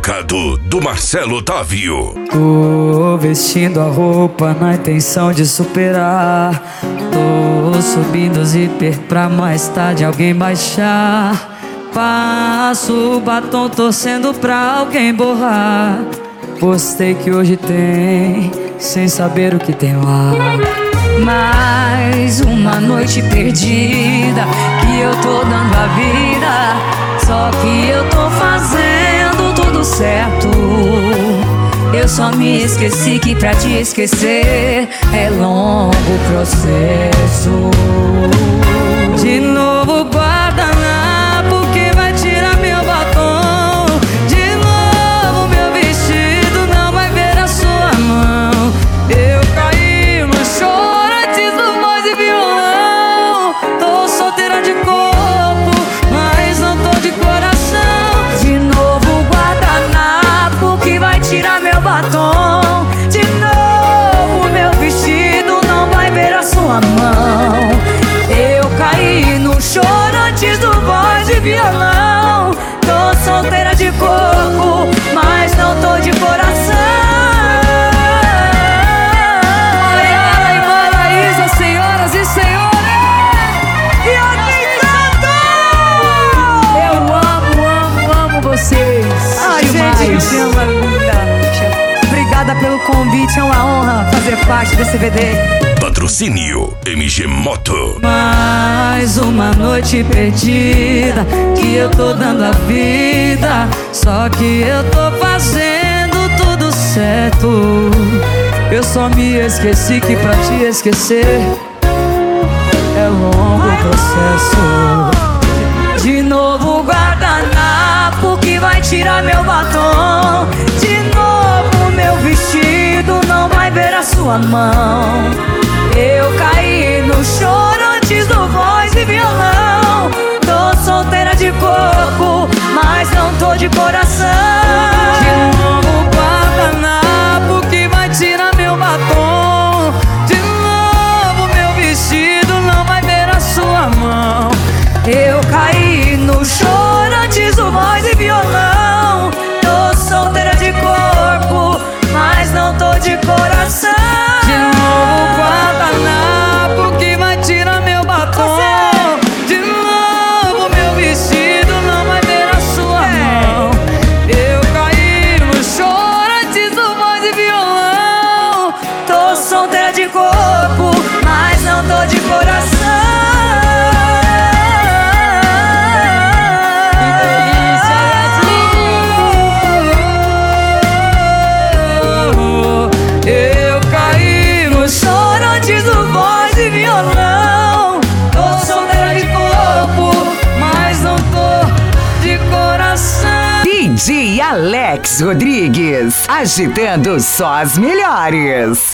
Tocado do Marcelo Otávio. Tô vestindo a roupa na intenção de superar. Tô subindo o zíper pra mais tarde alguém baixar. Passo o batom torcendo pra alguém borrar. Postei que hoje tem, sem saber o que tem lá. Mais uma noite perdida que eu tô dando a vida. Só que eu tô fazendo tudo certo. Eu só me esqueci que pra te esquecer é longo processo. De novo guardanapo que vai tirar meu batom. De novo meu vestido não vai ver a sua mão. Eu caí no choro antes do voz e violão. Tô solteira de corpo, mas não tô de coração. De novo guardanapo que vai tirar meu batom. De novo meu vestido não vai ver a sua mão. Eu caí no choro antes do voz e violão. Tô solteira de corpo, mas não tô de coração. Maiara e Maraísa, senhoras e senhores, e aqui canto! Eu amo vocês. Demais. Gente, que tema linda. Obrigada pelo convite, é uma honra fazer parte desse DVD. Patrocínio MG Moto. Mais uma noite perdida que eu tô dando a vida. Só que eu tô fazendo tudo certo. Eu só me esqueci que pra te esquecer é longo processo. De novo guardanapo que vai tirar meu batom. De novo meu vestido não vai ver a sua mão. Eu caí no choro antes do voz e violão. Tô solteira de corpo, mas não tô de coração. De novo guardanapo que vai tirar meu batom. De novo meu vestido não vai ver a sua mão. Eu caí no choro antes do voz e violão. Tô solteira de corpo, mas não tô de coração. De novo guardanapo que vai tirar meu batom. De novo meu vestido não vai ver a sua mão. Eu caí no choro antes do voz e violão. Tô solteira de corpo, mas não tô de coração. DJ Alex Rodrigues, agitando só as melhores.